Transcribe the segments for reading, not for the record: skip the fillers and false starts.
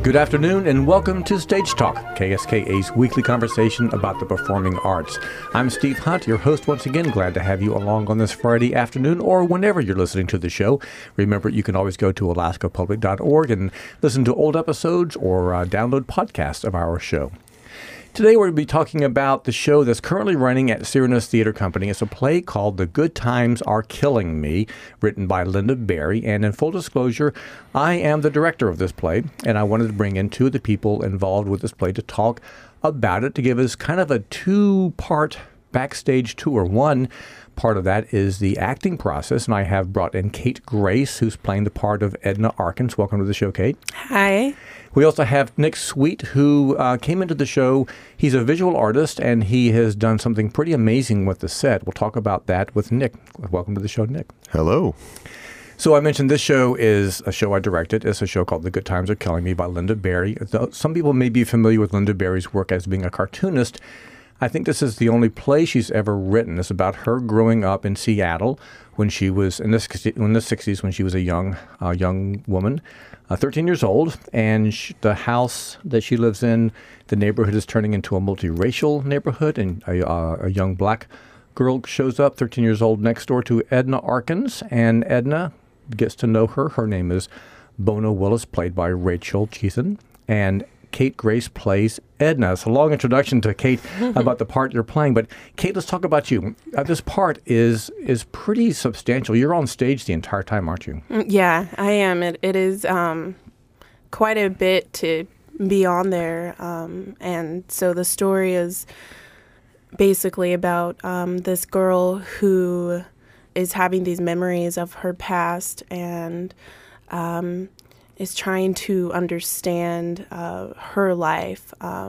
Good afternoon and welcome to Stage Talk, KSKA's weekly conversation about the performing arts. I'm Steve Hunt, your host once again. Glad to have you along on this Friday afternoon or whenever you're listening to the show. Remember, you can always go to alaskapublic.org and listen to old episodes or download podcasts of our show. Today we're going to be talking about the show that's currently running at Cyrannus Theater Company. It's a play called The Good Times Are Killing Me, written by Linda Berry. And in full disclosure, I am the director of this play, and I wanted to bring in two of the people involved with this play to talk about it, to give us kind of a two-part backstage tour. One part of that is the acting process, and I have brought in Kate Grace, who's playing the part of Edna Arkins. Welcome to the show, Kate. Hi. We also have Nick Sweet, who came into the show. He's a visual artist, and he has done something pretty amazing with the set. We'll talk about that with Nick. Welcome to the show, Nick. Hello. So I mentioned this show is a show I directed. It's a show called The Good Times Are Killing Me by Linda Berry. Some people may be familiar with Linda Berry's work as being a cartoonist. I think this is the only play she's ever written. It's about her growing up in Seattle when she was in the 60s, when she was a young woman, 13 years old, and the house that she lives in, the neighborhood is turning into a multiracial neighborhood, and a young black girl shows up, 13 years old, next door to Edna Arkins, and Edna gets to know her. Her name is Bona Willis, played by Rachel Cheathan, and Kate Grace plays Edna. It's a long introduction to Kate about the part you're playing, but Kate, let's talk about you. This part is pretty substantial. You're on stage the entire time, aren't you? Yeah, I am. It is quite a bit to be on there, and so the story is basically about this girl who is having these memories of her past and is trying to understand her life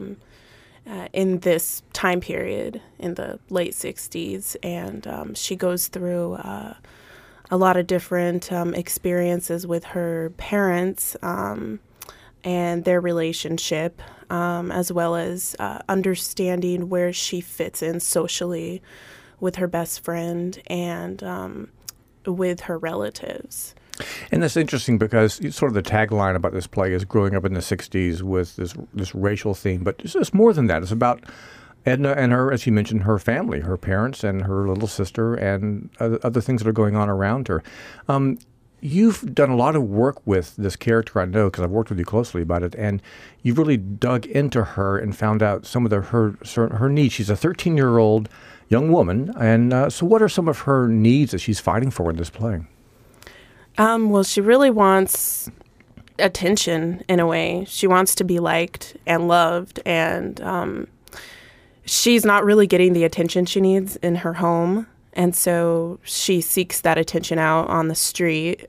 in this time period in the late 60s. And she goes through a lot of different experiences with her parents and their relationship, as well as understanding where she fits in socially with her best friend and with her relatives. And that's interesting because sort of the tagline about this play is growing up in the 60s with this racial theme. But it's more than that. It's about Edna and her, as you mentioned, her family, her parents and her little sister and other things that are going on around her. You've done a lot of work with this character, I know, because I've worked with you closely about it. And you've really dug into her and found out some of her needs. She's a 13-year-old young woman. And so what are some of her needs that she's fighting for in this play? Well, she really wants attention in a way. She wants to be liked and loved, and she's not really getting the attention she needs in her home, and so she seeks that attention out on the street.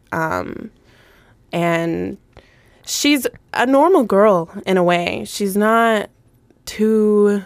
And she's a normal girl in a way. She's not too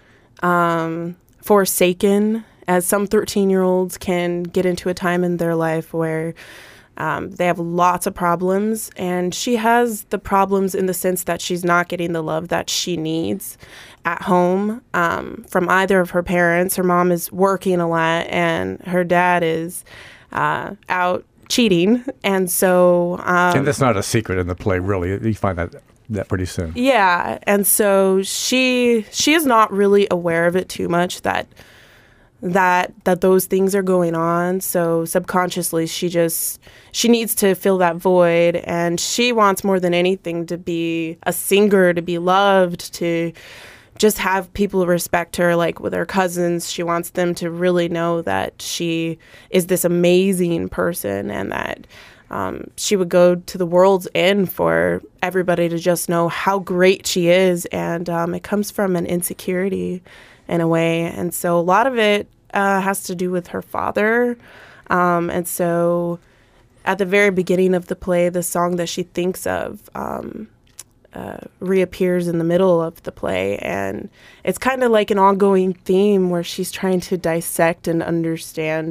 forsaken, as some 13-year-olds can get into a time in their life where they have lots of problems, and she has the problems in the sense that she's not getting the love that she needs at home from either of her parents. Her mom is working a lot, and her dad is out cheating, and so... and that's not a secret in the play, really. You find that pretty soon. Yeah, and so she is not really aware of it too much, that those things are going on. So subconsciously she needs to fill that void, and she wants more than anything to be a singer, to be loved, to just have people respect her. Like with her cousins, she wants them to really know that she is this amazing person, and that she would go to the world's end for everybody to just know how great she is. And it comes from an insecurity in a way. And so a lot of it has to do with her father. And so at the very beginning of the play, the song that she thinks of reappears in the middle of the play. And it's kind of like an ongoing theme where she's trying to dissect and understand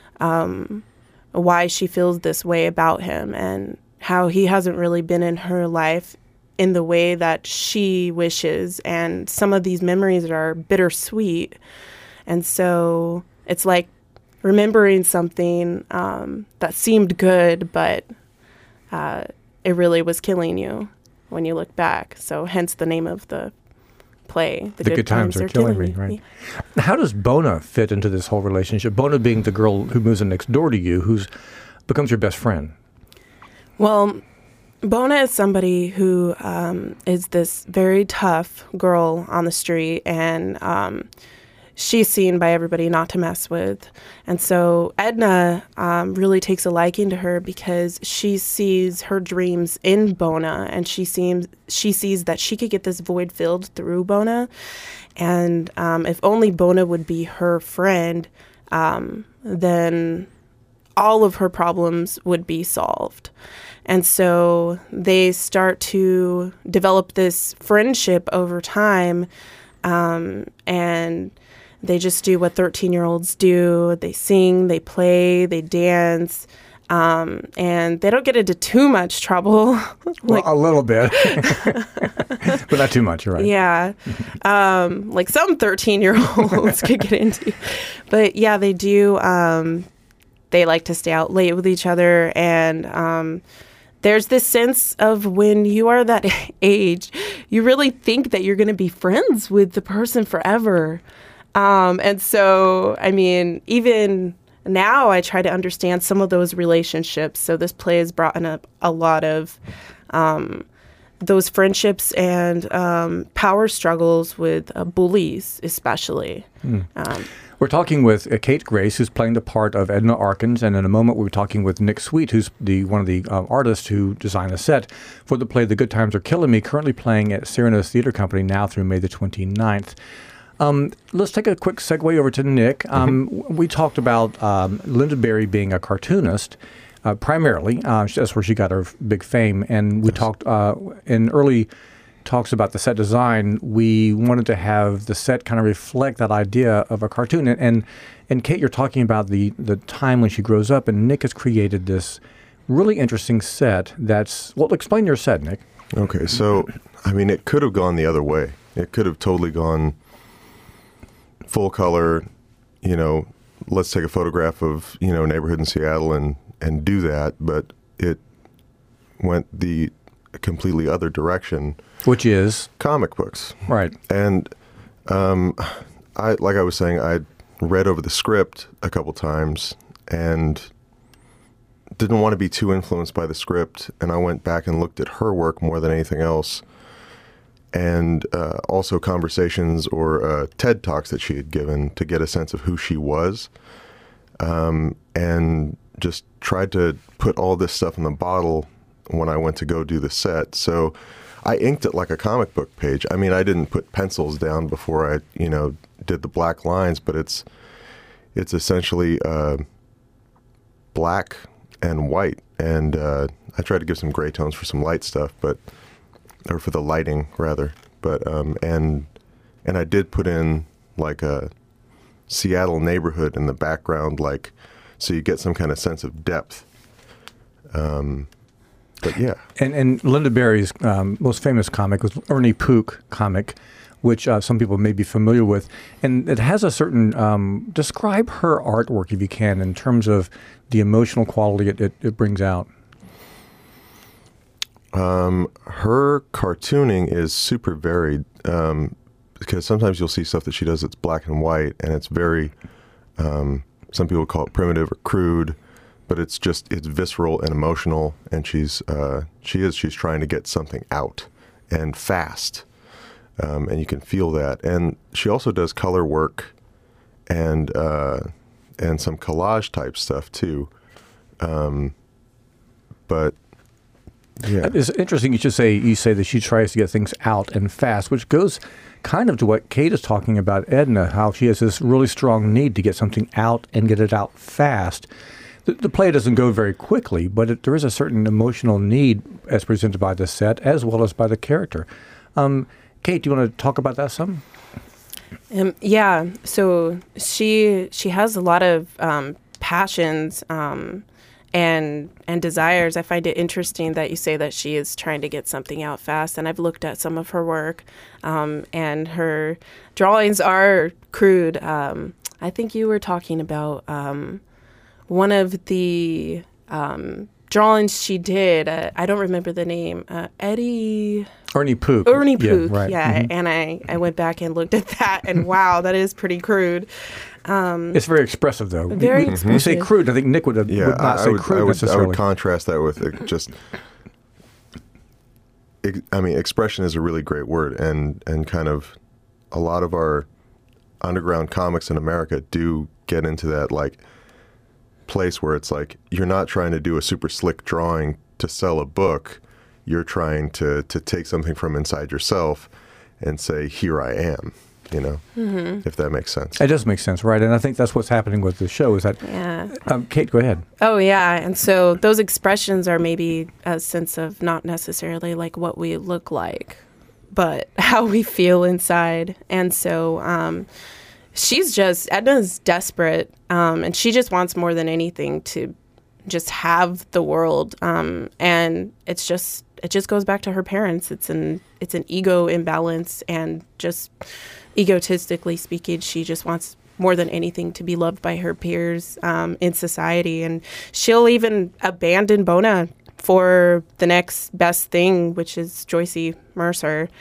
why she feels this way about him and how he hasn't really been in her life in the way that she wishes. And some of these memories are bittersweet. And so it's like remembering something that seemed good, but it really was killing you. when you look back. So hence the name of the play. The Good Times Are Killing Me, right? Yeah. How does Bona fit into this whole relationship? Bona being the girl who moves in next door to you, who becomes your best friend. Well, Bona is somebody who is this very tough girl on the street, and she's seen by everybody not to mess with. And so Edna really takes a liking to her because she sees her dreams in Bona, and she sees that she could get this void filled through Bona. And if only Bona would be her friend, then all of her problems would be solved. And so they start to develop this friendship over time, and they just do what 13-year-olds do. They sing, they play, they dance, and they don't get into too much trouble. Well, a little bit, but not too much, you're right. Yeah, like some 13-year-olds could get into. But yeah, they do. They like to stay out late with each other, and there's this sense of when you are that age, you really think that you're going to be friends with the person forever. And so, I mean, even now I try to understand some of those relationships. So this play has brought up a lot of those friendships and power struggles with bullies, especially. We're talking with Kate Grace, who's playing the part of Edna Arkins, and in a moment we're talking with Nick Sweet, who's one of the artists who designed the set for the play The Good Times Are Killing Me, currently playing at Cyrano Theater Company now through May the 29th. Let's take a quick segue over to Nick. We talked about Lynda Barry being a cartoonist, primarily. That's where she got her big fame, and we talked in early talks about the set design. We wanted to have the set kind of reflect that idea of a cartoon. And Kate, you're talking about the time when she grows up, and Nick has created this really interesting set that's, well, explain your set, Nick. Okay, so, I mean, it could have gone the other way. It could have totally gone full color, let's take a photograph of, neighborhood in Seattle and do that, but it went the completely other direction. Which is? Comic books. Right. And like I was saying, I read over the script a couple times and didn't want to be too influenced by the script, and I went back and looked at her work more than anything else, and also conversations or TED Talks that she had given to get a sense of who she was, and just tried to put all this stuff in the bottle when I went to go do the set. So I inked it like a comic book page. I mean, I didn't put pencils down before I, did the black lines, but it's essentially black and white. And I tried to give some gray tones for some light stuff, or for the lighting rather. But and I did put in like a Seattle neighborhood in the background, like so you get some kind of sense of depth. But yeah. And Lynda Barry's most famous comic was Ernie Pook comic, which some people may be familiar with. And it has a certain, describe her artwork if you can, in terms of the emotional quality it brings out. Her cartooning is super varied, because sometimes you'll see stuff that she does that's black and white, and it's very, some people call it primitive or crude, but it's visceral and emotional, and she's trying to get something out, and fast, and you can feel that. And she also does color work, and some collage type stuff too, but yeah. It's interesting you say that she tries to get things out and fast, which goes kind of to what Kate is talking about Edna, how she has this really strong need to get something out and get it out fast. The play doesn't go very quickly, but there is a certain emotional need as presented by the set as well as by the character. Kate, do you want to talk about that some? Yeah, so she has a lot of passions and desires. I find it interesting that you say that she is trying to get something out fast, and I've looked at some of her work, and her drawings are crude. I think you were talking about one of the drawings she did. I don't remember the name. Ernie Pook. Ernie Pook, right. yeah. And I went back and looked at that, and wow, that is pretty crude. It's very expressive, though. Very When you say expressive. crude, I think Nick would not say crude I necessarily. would contrast that with expression is a really great word, and kind of a lot of our underground comics in America do get into that like place where it's like you're not trying to do a super slick drawing to sell a book. You're trying to take something from inside yourself and say, here I am, if that makes sense. It does make sense, right? And I think that's what's happening with the show is that... Yeah. Kate, go ahead. Oh, yeah. And so those expressions are maybe a sense of not necessarily like what we look like, but how we feel inside. And so Edna's desperate, and she just wants more than anything to just have the world. And it just goes back to her parents. It's an ego imbalance, and just egotistically speaking, she just wants more than anything to be loved by her peers in society. And she'll even abandon Bona for the next best thing, which is Joycey Mercer.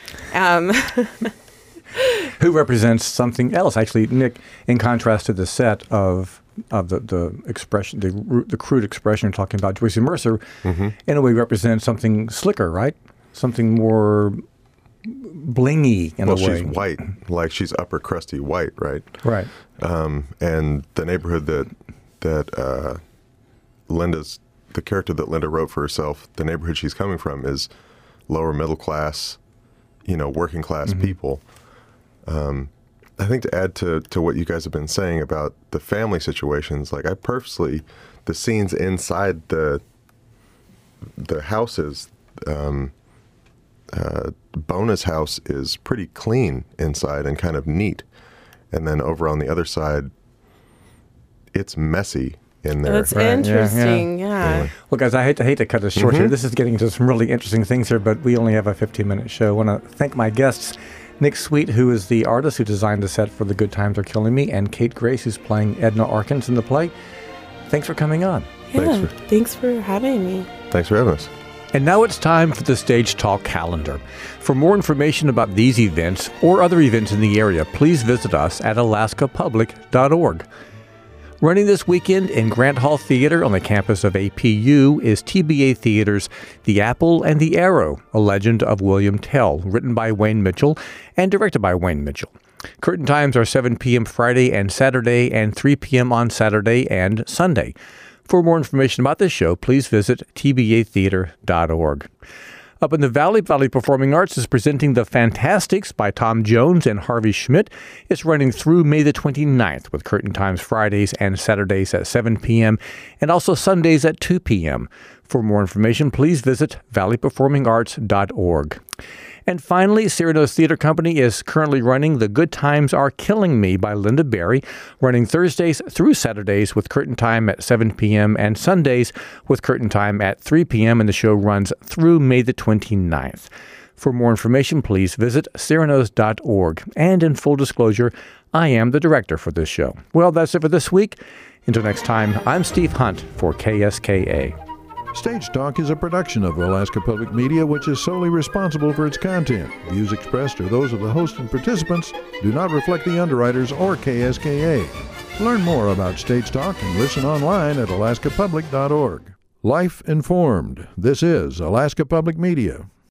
Who represents something else. Actually, Nick, in contrast to the set of the expression, the crude expression you're talking about, Joycey Mercer, in a way represents something slicker, right? Something more blingy in a way. Well, she's white, like she's upper crusty white, right? Right. And the neighborhood that the character that Linda wrote for herself, the neighborhood she's coming from is lower middle class, working class people. I think to add to what you guys have been saying about the family situations, like the scenes inside the houses, Bona's house is pretty clean inside and kind of neat. And then over on the other side, it's messy in there. That's interesting, yeah. Well, guys, I hate to cut this short here. This is getting into some really interesting things here, but we only have a 15-minute show. I want to thank my guests, Nick Sweet, who is the artist who designed the set for The Good Times Are Killing Me, and Kate Grace, who's playing Edna Arkins in the play. Thanks for coming on. Yeah, thanks for having me. Thanks for having us. And now it's time for the Stage Talk calendar. For more information about these events or other events in the area, please visit us at alaskapublic.org. Running this weekend in Grant Hall Theater on the campus of APU is TBA Theater's The Apple and the Arrow, A Legend of William Tell, written by Wayne Mitchell and directed by Wayne Mitchell. Curtain times are 7 p.m. Friday and Saturday and 3 p.m. on Saturday and Sunday. For more information about this show, please visit tbatheater.org. Up in the Valley Performing Arts is presenting The Fantastics by Tom Jones and Harvey Schmidt. It's running through May the 29th with curtain times Fridays and Saturdays at 7 p.m. and also Sundays at 2 p.m. For more information, please visit valleyperformingarts.org. And finally, Cyrano's Theater Company is currently running The Good Times Are Killing Me by Linda Barry, running Thursdays through Saturdays with curtain time at 7 p.m. and Sundays with curtain time at 3 p.m. and the show runs through May the 29th. For more information, please visit cyranos.org. And in full disclosure, I am the director for this show. Well, that's it for this week. Until next time, I'm Steve Hunt for KSKA. Stage Talk is a production of Alaska Public Media, which is solely responsible for its content. Views expressed are those of the host and participants, do not reflect the underwriters or KSKA. Learn more about Stage Talk and listen online at alaskapublic.org. Life informed. This is Alaska Public Media.